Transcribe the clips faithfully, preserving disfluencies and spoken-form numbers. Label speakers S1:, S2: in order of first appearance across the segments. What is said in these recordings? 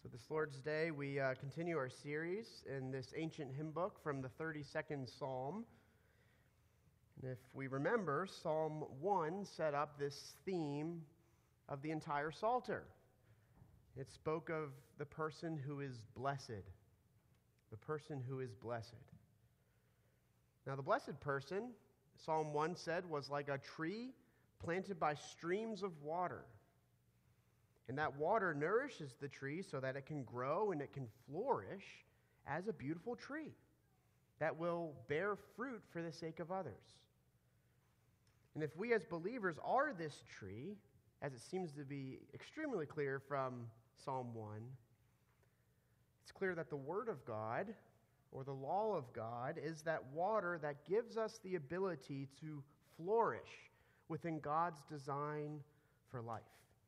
S1: So this Lord's Day, we uh, continue our series in this ancient hymn book from the thirty-second Psalm. And if we remember, Psalm one set up this theme of the entire Psalter. It spoke of the person who is blessed, the person who is blessed. Now the blessed person, Psalm one said, was like a tree planted by streams of water. And that water nourishes the tree so that it can grow and it can flourish as a beautiful tree that will bear fruit for the sake of others. And if we as believers are this tree, as it seems to be extremely clear from Psalm one, it's clear that the Word of God, or the law of God, is that water that gives us the ability to flourish within God's design for life.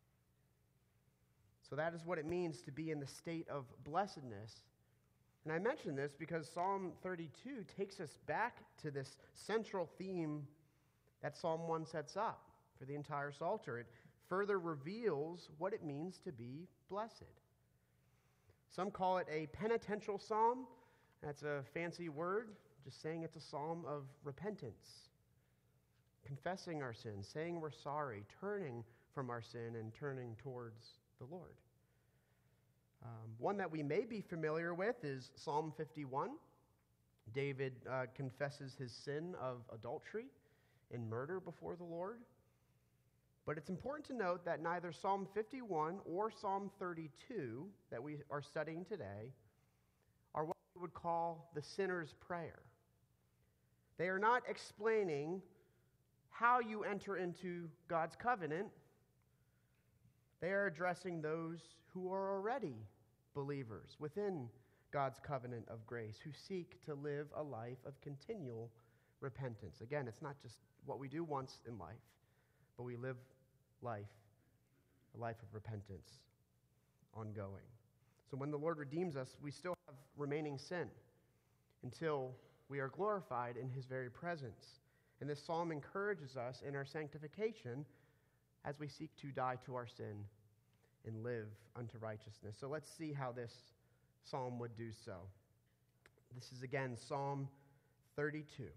S1: So that is what it means to be in the state of blessedness. And I mention this because Psalm thirty-two takes us back to this central theme that Psalm one sets up for the entire Psalter. It further reveals what it means to be blessed. Some call it a penitential psalm. That's a fancy word, just saying it's a psalm of repentance. Confessing our sins, saying we're sorry, turning from our sin and turning towards the Lord. Um, one that we may be familiar with is Psalm fifty-one. David uh, confesses his sin of adultery and murder before the Lord. But it's important to note that neither Psalm fifty-one or Psalm thirty-two that we are studying today are what we would call the sinner's prayer. They are not explaining how you enter into God's covenant. They are addressing those who are already believers within God's covenant of grace, who seek to live a life of continual repentance. Again, it's not just what we do once in life, but we live life, a life of repentance, ongoing. So when the Lord redeems us, we still have remaining sin until we are glorified in His very presence. And this psalm encourages us in our sanctification as we seek to die to our sin and live unto righteousness. So let's see how this psalm would do so. This is again Psalm thirty-two,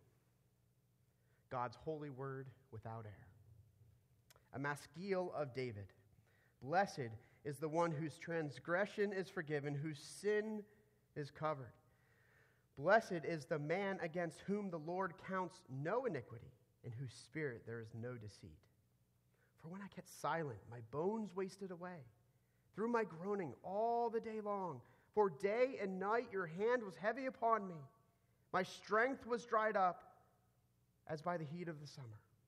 S1: God's holy word without error. A maskil of David. Blessed is the one whose transgression is forgiven, whose sin is covered. Blessed is the man against whom the Lord counts no iniquity, in whose spirit there is no deceit. For when I kept silent, my bones wasted away through my groaning all the day long. For day and night your hand was heavy upon me. My strength was dried up as by the heat of the summer.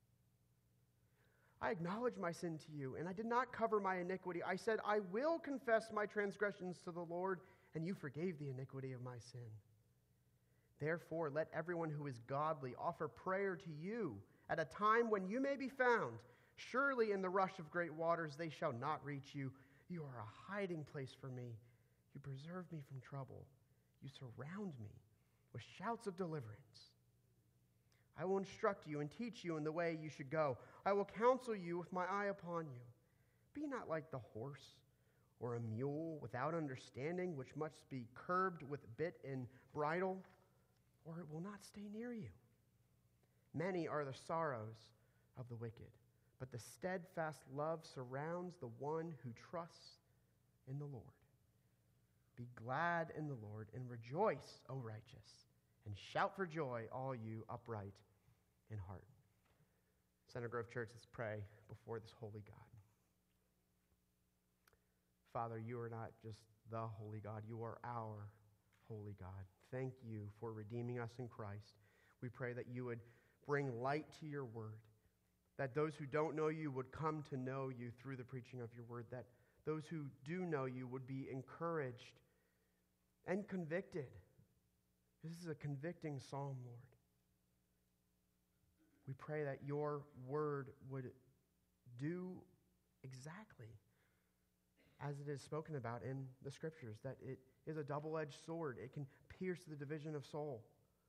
S1: I acknowledged my sin to you, and I did not cover my iniquity. I said, I will confess my transgressions to the Lord, and you forgave the iniquity of my sin. Therefore, let everyone who is godly offer prayer to you at a time when you may be found. Surely in the rush of great waters they shall not reach you. You are a hiding place for me. You preserve me from trouble. You surround me with shouts of deliverance. I will instruct you and teach you in the way you should go. I will counsel you with my eye upon you. Be not like the horse or a mule without understanding, which must be curbed with bit and bridle, or it will not stay near you. Many are the sorrows of the wicked, but the steadfast love surrounds the one who trusts in the Lord. Be glad in the Lord and rejoice, O righteous, and shout for joy, all you upright in heart. Center Grove Church, let's pray before this holy God. Father, you are not just the holy God, you are our holy God. Thank you for redeeming us in Christ. We pray that you would bring light to your word, that those who don't know you would come to know you through the preaching of your word, that those who do know you would be encouraged and convicted. This is a convicting psalm, Lord. We pray that your word would do exactly as it is spoken about in the scriptures, that it is a double-edged sword. It can pierce the division of soul.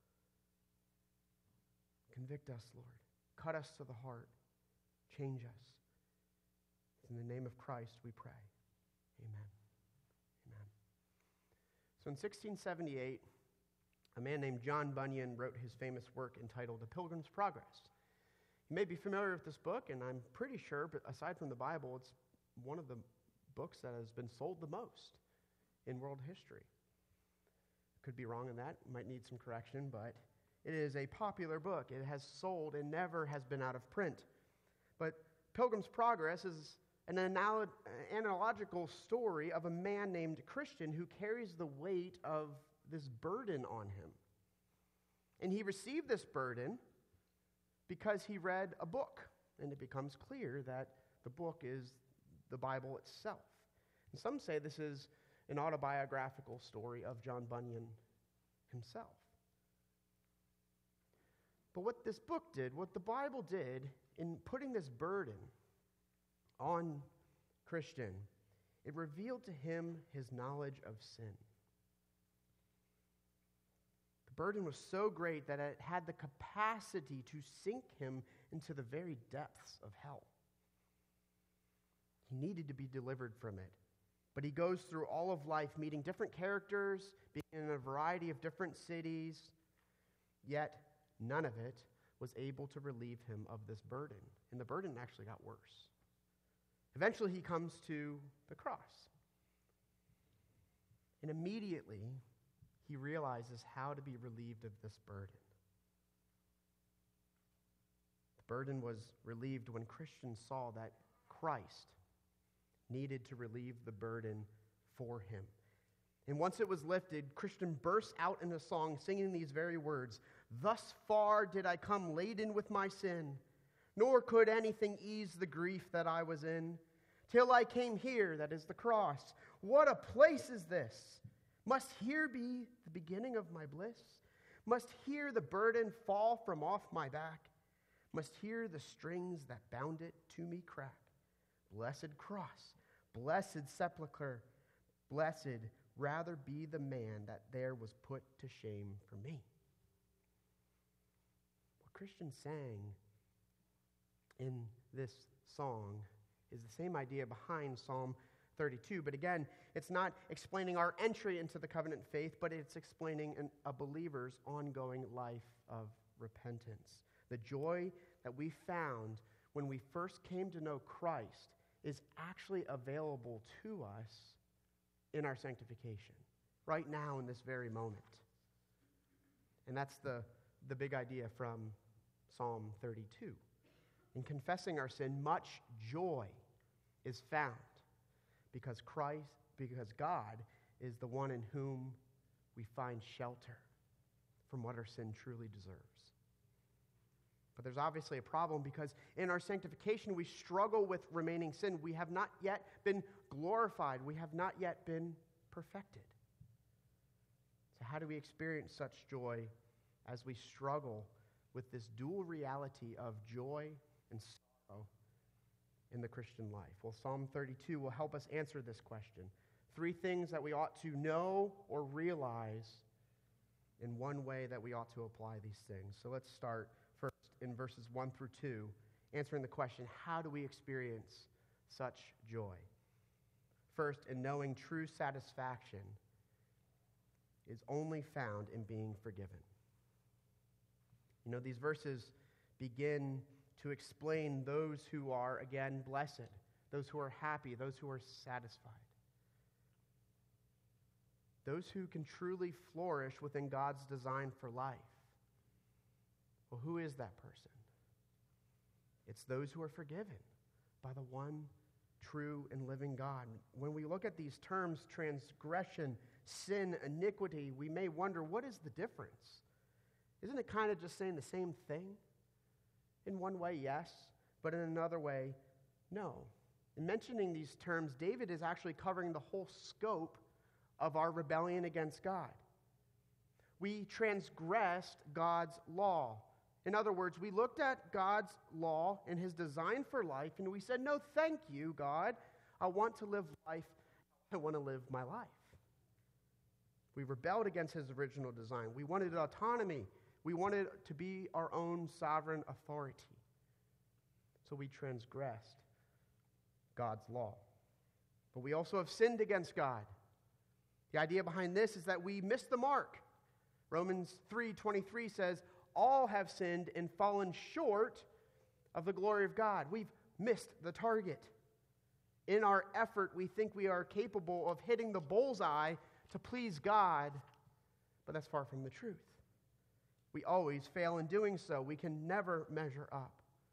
S1: Convict us, Lord. Cut us to the heart. Change us. In the name of Christ we pray. Amen. Amen. So in sixteen seventy-eight, a man named John Bunyan wrote his famous work entitled A Pilgrim's Progress. You may be familiar with this book, and I'm pretty sure, but aside from the Bible, it's one of the books that has been sold the most in world history. Could be wrong in that, might need some correction, but it is a popular book. It has sold and never has been out of print. But Pilgrim's Progress is an anal- analogical story of a man named Christian who carries the weight of this burden on him. And he received this burden because he read a book, and it becomes clear that the book is the Bible itself. And some say this is an autobiographical story of John Bunyan himself. But what this book did, what the Bible did in putting this burden on Christian, it revealed to him his knowledge of sin. The burden was so great that it had the capacity to sink him into the very depths of hell. He needed to be delivered from it. But he goes through all of life meeting different characters, being in a variety of different cities, yet none of it was able to relieve him of this burden. And the burden actually got worse. Eventually he comes to the cross. And immediately he realizes how to be relieved of this burden. The burden was relieved when Christians saw that Christ needed to relieve the burden for him. And once it was lifted, Christian bursts out in a song singing these very words, "Thus far did I come laden with my sin, nor could anything ease the grief that I was in, till I came here, that is the cross. What a place is this! Must here be the beginning of my bliss? Must here the burden fall from off my back? Must here the strings that bound it to me crack? Blessed cross, blessed sepulchre, blessed rather be the man that there was put to shame for me." What Christian sang in this song is the same idea behind Psalm thirty-two, but again, it's not explaining our entry into the covenant faith, but it's explaining an, a believer's ongoing life of repentance. The joy that we found when we first came to know Christ is actually available to us in our sanctification, right now in this very moment. And that's the, the big idea from Psalm thirty-two. In confessing our sin, much joy is found because Christ, because God is the one in whom we find shelter from what our sin truly deserves. But there's obviously a problem because in our sanctification, we struggle with remaining sin. We have not yet been glorified. We have not yet been perfected. So how do we experience such joy as we struggle with this dual reality of joy and sorrow in the Christian life? Well, Psalm thirty-two will help us answer this question. Three things that we ought to know or realize in one way that we ought to apply these things. So let's start first in verses one through two, answering the question, how do we experience such joy? First, in knowing true satisfaction is only found in being forgiven. You know, these verses begin to explain those who are, again, blessed, those who are happy, those who are satisfied, those who can truly flourish within God's design for life. Well, who is that person? It's those who are forgiven by the one true and living God. When we look at these terms, transgression, sin, iniquity, we may wonder, what is the difference? Isn't it kind of just saying the same thing? In one way, yes, but in another way, no. In mentioning these terms, David is actually covering the whole scope of our rebellion against God. We transgressed God's law. In other words, we looked at God's law and his design for life, and we said, no, thank you, God. I want to live life. I want to live my life. We rebelled against his original design. We wanted autonomy. We wanted to be our own sovereign authority. So we transgressed God's law. But we also have sinned against God. The idea behind this is that we miss the mark. Romans three twenty-three says, all have sinned and fallen short of the glory of God. We've missed the target. In our effort, we think we are capable of hitting the bullseye to please God, but that's far from the truth. We always fail in doing so. We can never measure up.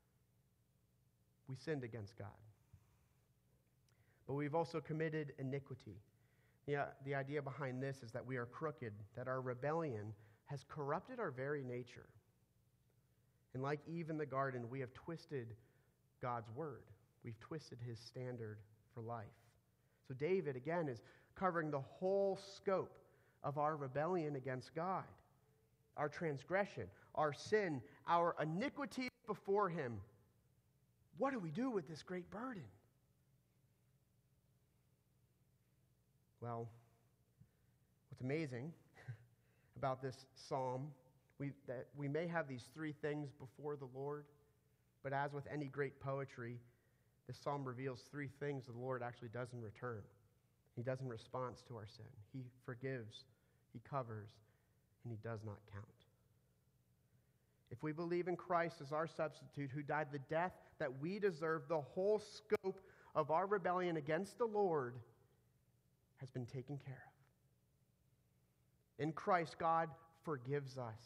S1: We sinned against God. But we've also committed iniquity. Yeah, the idea behind this is that we are crooked, that our rebellion has corrupted our very nature. And like Eve in the garden, we have twisted God's word. We've twisted his standard for life. So David, again, is covering the whole scope of our rebellion against God, our transgression, our sin, our iniquity before him. What do we do with this great burden? Well, what's amazing about this psalm, we, that we may have these three things before the Lord, but as with any great poetry, this psalm reveals three things the Lord actually does in return. He does in response to our sin. He forgives, he covers, and he does not count. If we believe in Christ as our substitute who died the death that we deserve, the whole scope of our rebellion against the Lord has been taken care of. In Christ, God forgives us.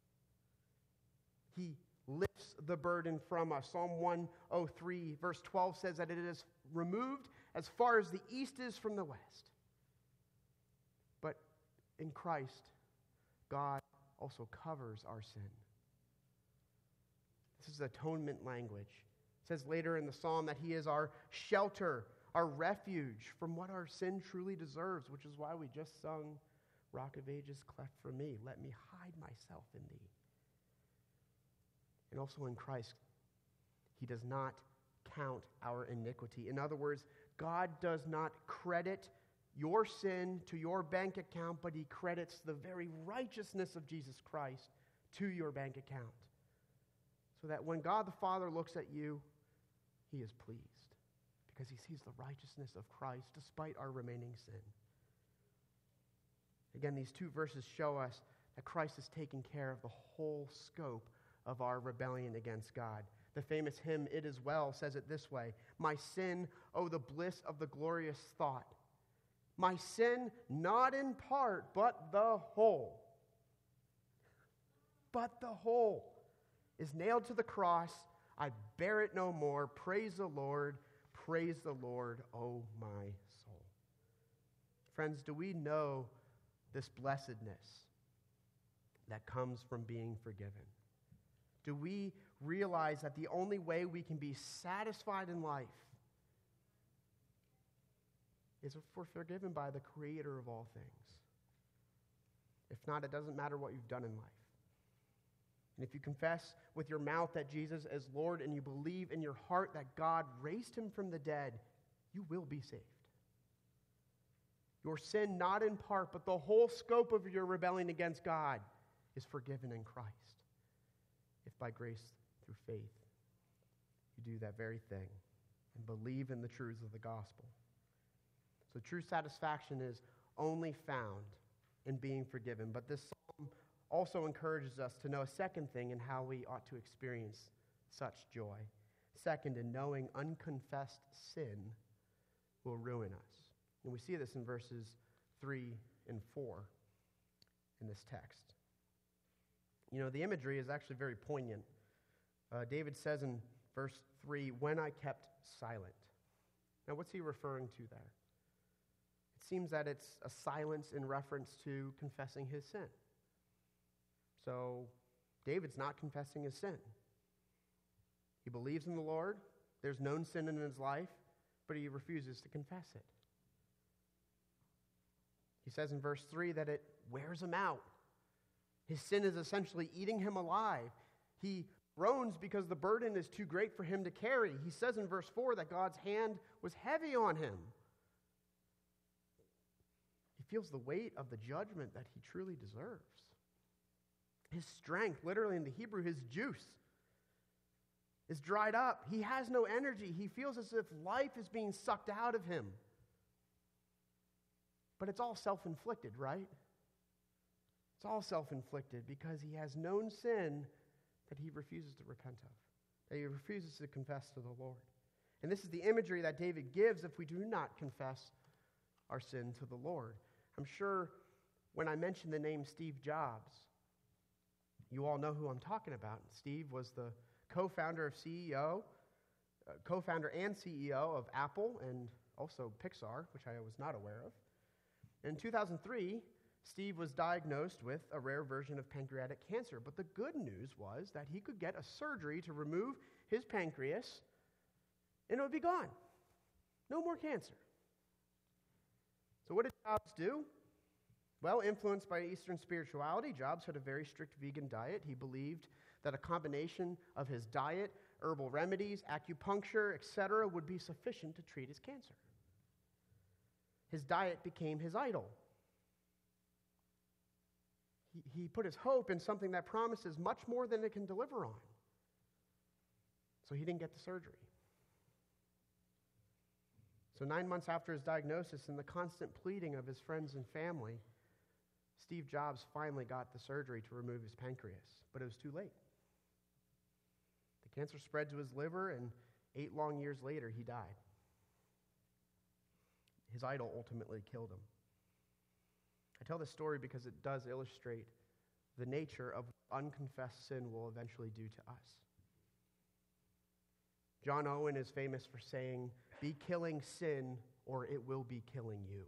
S1: He lifts the burden from us. Psalm one oh three, verse twelve says that it is removed as far as the east is from the west. But in Christ, God also covers our sin. This is atonement language. It says later in the psalm that he is our shelter, our refuge from what our sin truly deserves, which is why we just sung, Rock of Ages, cleft for me, let me hide myself in thee. And also in Christ, he does not count our iniquity. In other words, God does not credit your sin to your bank account, but he credits the very righteousness of Jesus Christ to your bank account. So that when God the Father looks at you, he is pleased because he sees the righteousness of Christ despite our remaining sin. Again, these two verses show us that Christ has taken care of the whole scope of our rebellion against God. The famous hymn, It Is Well, says it this way: my sin, oh, the bliss of the glorious thought. My sin, not in part, but the whole. But the whole is nailed to the cross. I bear it no more. Praise the Lord. Praise the Lord, oh my soul. Friends, do we know this blessedness that comes from being forgiven? Do we realize that the only way we can be satisfied in life is if we're forgiven by the Creator of all things? If not, it doesn't matter what you've done in life. And if you confess with your mouth that Jesus is Lord and you believe in your heart that God raised him from the dead, you will be saved. Your sin, not in part, but the whole scope of your rebellion against God is forgiven in Christ. If by grace through faith you do that very thing and believe in the truths of the gospel. So true satisfaction is only found in being forgiven. But this psalm also encourages us to know a second thing in how we ought to experience such joy. Second, in knowing unconfessed sin will ruin us. And we see this in verses three and four in this text. You know, the imagery is actually very poignant. Uh, David says in verse three, when I kept silent. Now, what's he referring to there? It seems that it's a silence in reference to confessing his sin. So, David's not confessing his sin. He believes in the Lord. There's known sin in his life, but he refuses to confess it. He says in verse three that it wears him out. His sin is essentially eating him alive. He groans because the burden is too great for him to carry. He says in verse four that God's hand was heavy on him. He feels the weight of the judgment that he truly deserves. His strength, literally in the Hebrew, his juice, is dried up. He has no energy. He feels as if life is being sucked out of him. But it's all self-inflicted, right? It's all self-inflicted because he has known sin that he refuses to repent of, that he refuses to confess to the Lord. And this is the imagery that David gives if we do not confess our sin to the Lord. I'm sure when I mention the name Steve Jobs, you all know who I'm talking about. Steve was the co-founder of C E O, uh, co-founder and C E O of Apple and also Pixar, which I was not aware of. In two thousand three, Steve was diagnosed with a rare version of pancreatic cancer, but the good news was that he could get a surgery to remove his pancreas, and it would be gone. No more cancer. So what did Jobs do? Well, influenced by Eastern spirituality, Jobs had a very strict vegan diet. He believed that a combination of his diet, herbal remedies, acupuncture, et cetera would be sufficient to treat his cancer. His diet became his idol. He, he put his hope in something that promises much more than it can deliver on. So he didn't get the surgery. So nine months after his diagnosis and the constant pleading of his friends and family, Steve Jobs finally got the surgery to remove his pancreas, but it was too late. The cancer spread to his liver, and eight long years later, he died. His idol ultimately killed him. I tell this story because it does illustrate the nature of what unconfessed sin will eventually do to us. John Owen is famous for saying, "Be killing sin, or it will be killing you."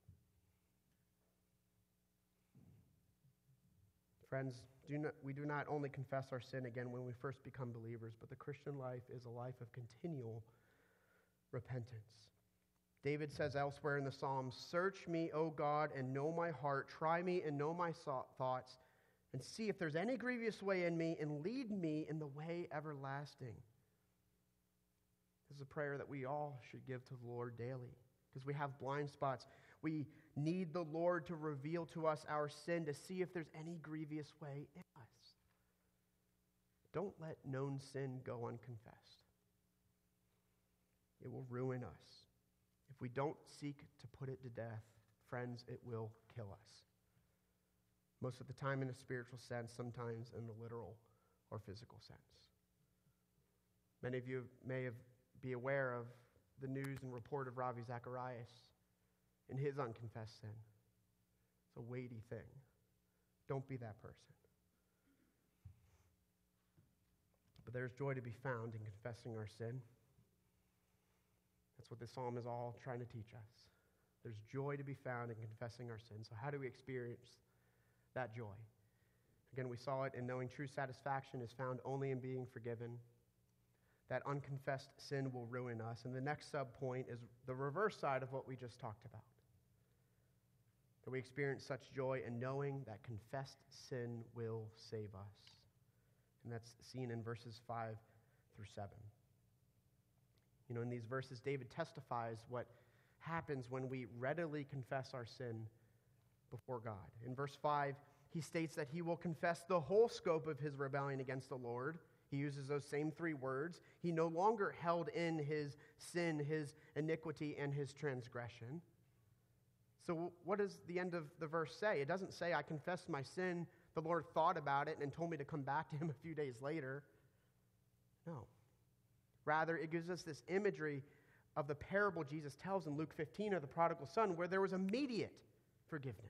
S1: Friends, do not, we do not only confess our sin again when we first become believers, but the Christian life is a life of continual repentance. David says elsewhere in the Psalms, "Search me, O God, and know my heart. Try me and know my thoughts, and see if there's any grievous way in me, and lead me in the way everlasting." This is a prayer that we all should give to the Lord daily because we have blind spots. We need the Lord to reveal to us our sin to see if there's any grievous way in us. Don't let known sin go unconfessed. It will ruin us. If we don't seek to put it to death, friends, it will kill us. Most of the time in a spiritual sense, sometimes in the literal or physical sense. Many of you may have be aware of the news and report of Ravi Zacharias and his unconfessed sin. It's a weighty thing. Don't be that person. But there's joy to be found in confessing our sin. That's what this psalm is all trying to teach us. There's joy to be found in confessing our sin. So how do we experience that joy? Again, we saw it in knowing true satisfaction is found only in being forgiven. That unconfessed sin will ruin us. And the next sub-point is the reverse side of what we just talked about. That we experience such joy in knowing that confessed sin will save us. And that's seen in verses five through seven. You know, in these verses, David testifies what happens when we readily confess our sin before God. In verse five, he states that he will confess the whole scope of his rebellion against the Lord. He uses those same three words. He no longer held in his sin, his iniquity, and his transgression. So what does the end of the verse say? It doesn't say, I confessed my sin, the Lord thought about it and told me to come back to him a few days later. No. Rather, it gives us this imagery of the parable Jesus tells in Luke fifteen of the prodigal son, where there was immediate forgiveness.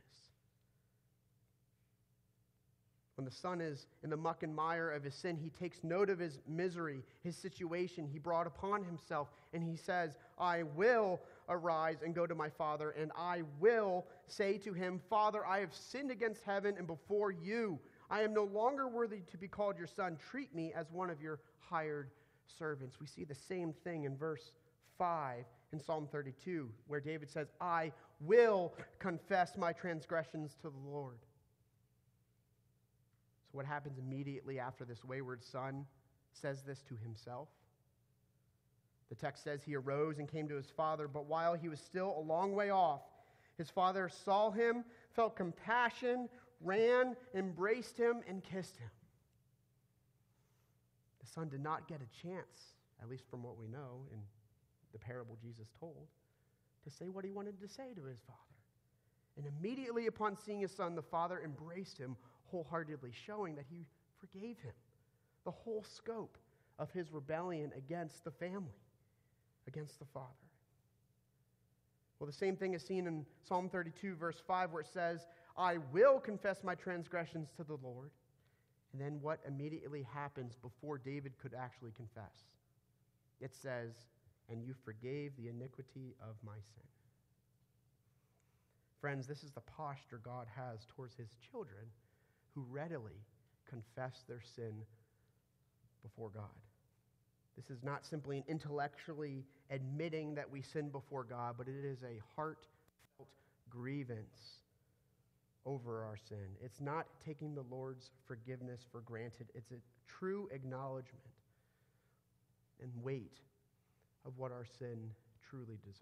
S1: When the son is in the muck and mire of his sin, he takes note of his misery, his situation he brought upon himself, and he says, I will arise and go to my father, and I will say to him, Father, I have sinned against heaven and before you. I am no longer worthy to be called your son. Treat me as one of your hired servants. We see the same thing in verse five in Psalm thirty-two, where David says, I will confess my transgressions to the Lord. So what happens immediately after this wayward son says this to himself? The text says he arose and came to his father, but while he was still a long way off, his father saw him, felt compassion, ran, embraced him, and kissed him. The son did not get a chance, at least from what we know in the parable Jesus told, to say what he wanted to say to his father. And immediately upon seeing his son, the father embraced him wholeheartedly, showing that he forgave him the whole scope of his rebellion against the family, against the father. Well, the same thing is seen in Psalm thirty-two, verse five, where it says, I will confess my transgressions to the Lord. And then what immediately happens before David could actually confess? It says, and you forgave the iniquity of my sin. Friends, this is the posture God has towards his children who readily confess their sin before God. This is not simply an intellectually admitting that we sin before God, but it is a heartfelt grievance over our sin. It's not taking the Lord's forgiveness for granted. It's a true acknowledgement and weight of what our sin truly deserves.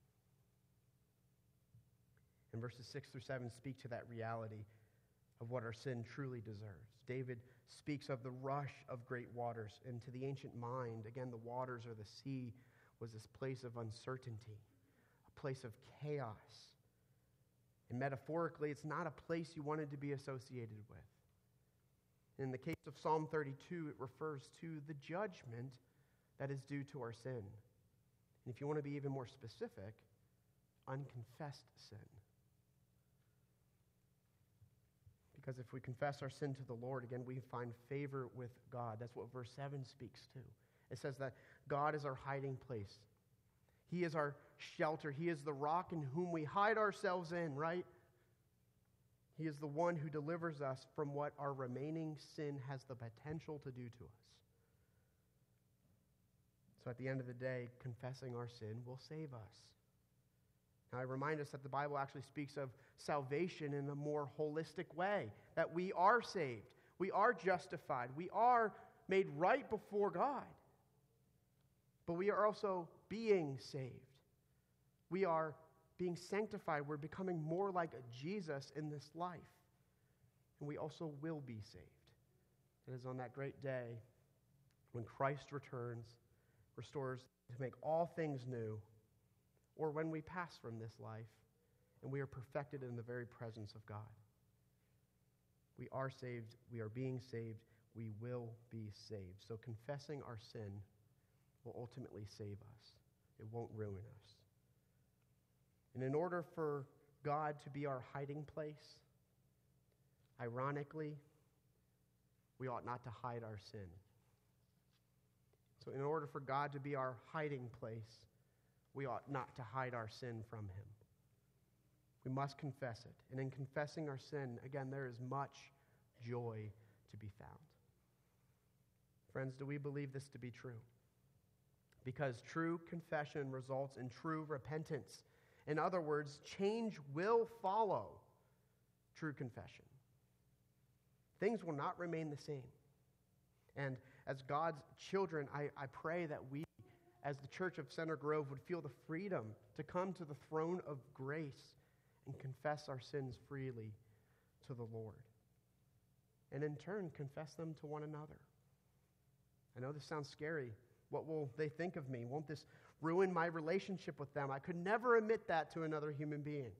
S1: And verses six through seven speak to that reality of what our sin truly deserves. David speaks of the rush of great waters, and to the ancient mind, again, the waters or the sea was this place of uncertainty, a place of chaos. And metaphorically, it's not a place you wanted to be associated with. In the case of Psalm thirty-two, it refers to the judgment that is due to our sin. And if you want to be even more specific, unconfessed sin. Because if we confess our sin to the Lord, again, we find favor with God. That's what verse seven speaks to. It says that God is our hiding place. He is our shelter. He is the rock in whom we hide ourselves in, right? He is the one who delivers us from what our remaining sin has the potential to do to us. So at the end of the day, confessing our sin will save us. Now, I remind us that the Bible actually speaks of salvation in a more holistic way, that we are saved, we are justified, we are made right before God, but we are also being saved. We are being sanctified. We're becoming more like Jesus in this life, and we also will be saved. It is on that great day when Christ returns, restores to make all things new, or when we pass from this life and we are perfected in the very presence of God. We are saved, we are being saved, we will be saved. So confessing our sin will ultimately save us. It won't ruin us. And in order for God to be our hiding place, ironically, we ought not to hide our sin. So in order for God to be our hiding place, we ought not to hide our sin from him. We must confess it. And in confessing our sin, again, there is much joy to be found. Friends, do we believe this to be true? Because true confession results in true repentance. In other words, change will follow true confession. Things will not remain the same. And as God's children, I, I pray that we, as the Church of Center Grove, would feel the freedom to come to the throne of grace and confess our sins freely to the Lord. And in turn, confess them to one another. I know this sounds scary. What will they think of me? Won't this ruin my relationship with them? I could never admit that to another human being.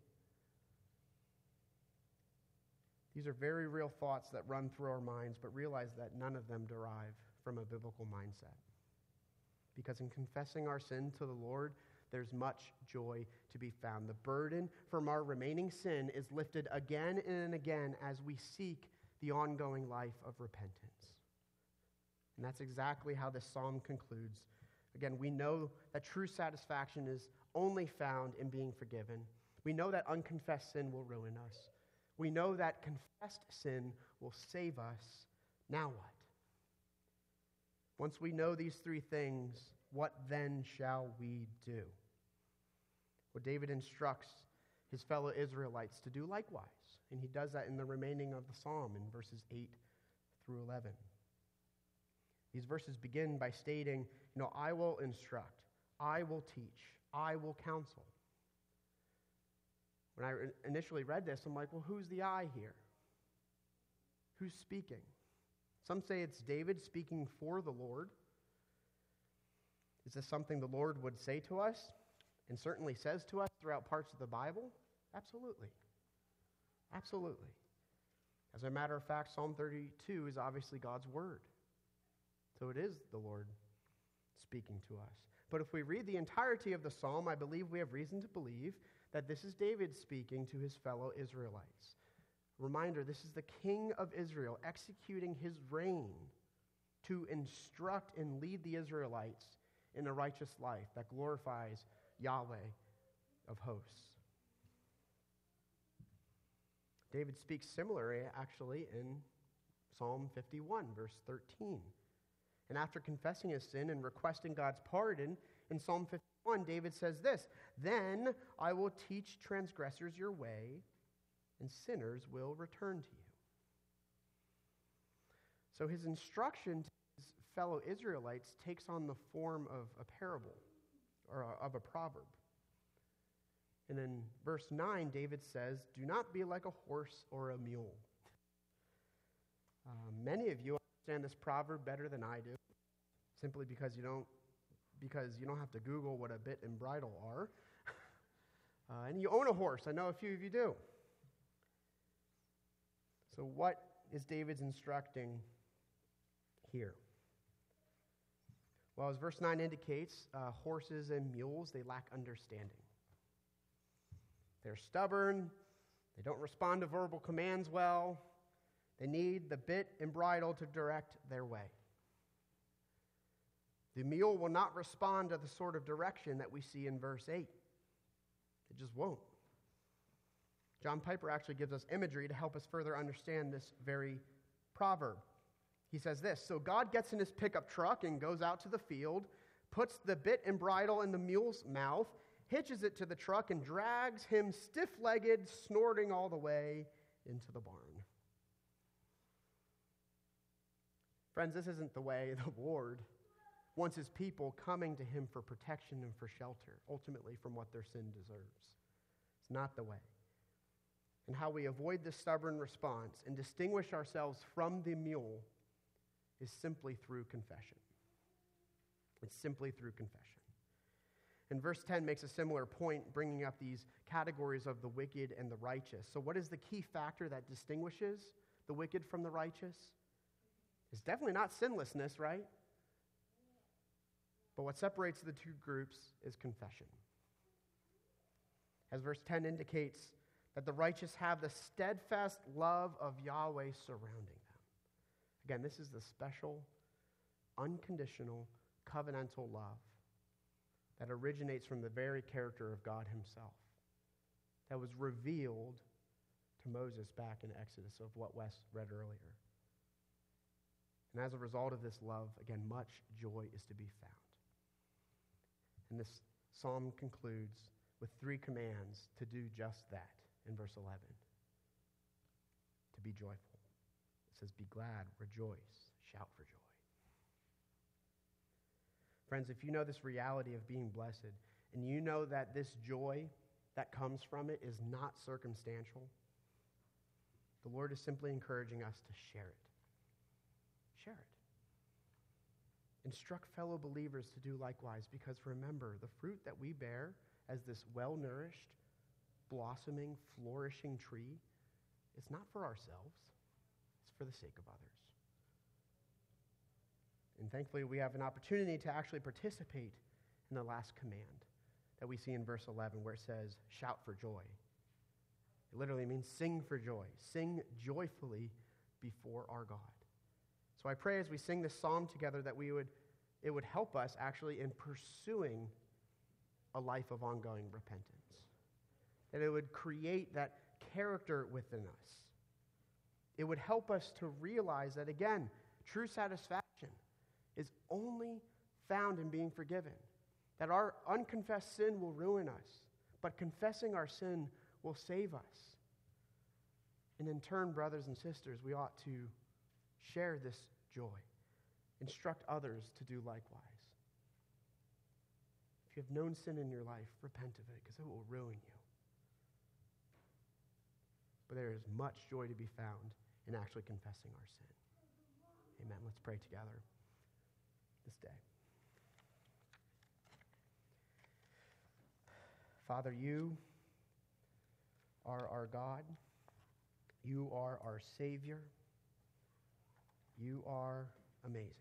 S1: These are very real thoughts that run through our minds, but realize that none of them derive from a biblical mindset. Because in confessing our sin to the Lord, there's much joy to be found. The burden from our remaining sin is lifted again and again as we seek the ongoing life of repentance. And that's exactly how this psalm concludes. Again, we know that true satisfaction is only found in being forgiven. We know that unconfessed sin will ruin us. We know that confessed sin will save us. Now what? Once we know these three things, what then shall we do? Well, David instructs his fellow Israelites to do likewise. And he does that in the remaining of the psalm in verses eight through eleven. These verses begin by stating, you know, I will instruct, I will teach, I will counsel. When I initially read this, I'm like, well, who's the I here? Who's speaking? Some say it's David speaking for the Lord. Is this something the Lord would say to us and certainly says to us throughout parts of the Bible? Absolutely. Absolutely. As a matter of fact, Psalm thirty-two is obviously God's word. So it is the Lord speaking to us. But if we read the entirety of the psalm, I believe we have reason to believe that this is David speaking to his fellow Israelites. Reminder, this is the king of Israel executing his reign to instruct and lead the Israelites in a righteous life that glorifies Yahweh of hosts. David speaks similarly, actually, in Psalm fifty-one, verse thirteen. And after confessing his sin and requesting God's pardon, in Psalm fifty-one, David says this, "Then I will teach transgressors your way, and sinners will return to you." So his instruction to his fellow Israelites takes on the form of a parable, or a, of a proverb. And in verse nine, David says, "Do not be like a horse or a mule." Uh, many of you understand this proverb better than I do, simply because you don't, because you don't have to Google what a bit and bridle are. uh, and you own a horse. I know a few of you do. So what is David's instructing here? Well, as verse nine indicates, uh, horses and mules, they lack understanding. They're stubborn. They don't respond to verbal commands well. They need the bit and bridle to direct their way. The mule will not respond to the sort of direction that we see in verse eight. It just won't. John Piper actually gives us imagery to help us further understand this very proverb. He says this, "So God gets in his pickup truck and goes out to the field, puts the bit and bridle in the mule's mouth, hitches it to the truck, and drags him stiff-legged, snorting all the way into the barn." Friends, this isn't the way the Lord wants his people coming to him for protection and for shelter, ultimately from what their sin deserves. It's not the way. And how we avoid this stubborn response and distinguish ourselves from the mule is simply through confession. It's simply through confession. And verse ten makes a similar point, bringing up these categories of the wicked and the righteous. So what is the key factor that distinguishes the wicked from the righteous? It's definitely not sinlessness, right? But what separates the two groups is confession. As verse ten indicates, that the righteous have the steadfast love of Yahweh surrounding them. Again, this is the special, unconditional, covenantal love that originates from the very character of God himself, that was revealed to Moses back in Exodus, of what Wes read earlier. And as a result of this love, again, much joy is to be found. And this psalm concludes with three commands to do just that in verse eleven. To be joyful. It says, "Be glad, rejoice, shout for joy." Friends, if you know this reality of being blessed, and you know that this joy that comes from it is not circumstantial, the Lord is simply encouraging us to share it. Share it. Instruct fellow believers to do likewise, because remember, the fruit that we bear as this well-nourished, blossoming, flourishing tree, it's not for ourselves, it's for the sake of others. And thankfully, we have an opportunity to actually participate in the last command that we see in verse eleven, where it says, "Shout for joy." It literally means sing for joy. Sing joyfully before our God. So I pray as we sing this psalm together that we would, it would help us actually in pursuing a life of ongoing repentance. That it would create that character within us. It would help us to realize that, again, true satisfaction is only found in being forgiven. That our unconfessed sin will ruin us, but confessing our sin will save us. And in turn, brothers and sisters, we ought to share this joy. Instruct others to do likewise. If you have known sin in your life, repent of it, because it will ruin you. But there is much joy to be found in actually confessing our sin. Amen. Let's pray together this day. Father, you are our God. You are our Savior. You are amazing.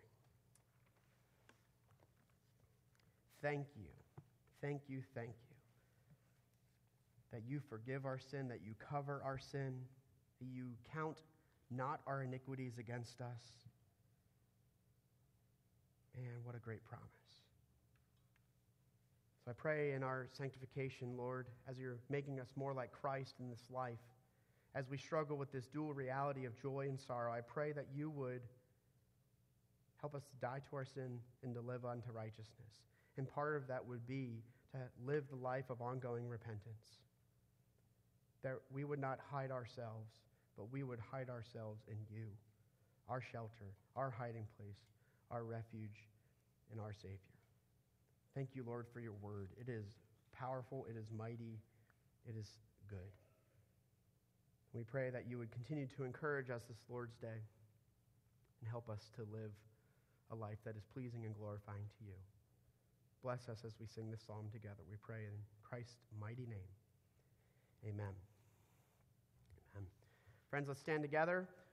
S1: Thank you. Thank you, thank you. That you forgive our sin, that you cover our sin, that you count not our iniquities against us. Man, what a great promise. So I pray in our sanctification, Lord, as you're making us more like Christ in this life, as we struggle with this dual reality of joy and sorrow, I pray that you would help us to die to our sin and to live unto righteousness. And part of that would be to live the life of ongoing repentance. That we would not hide ourselves, but we would hide ourselves in you, our shelter, our hiding place, our refuge, and our Savior. Thank you, Lord, for your word. It is powerful, it is mighty, it is good. We pray that you would continue to encourage us this Lord's Day and help us to live a life that is pleasing and glorifying to you. Bless us as we sing this psalm together. We pray in Christ's mighty name. Amen. Amen. Friends, let's stand together.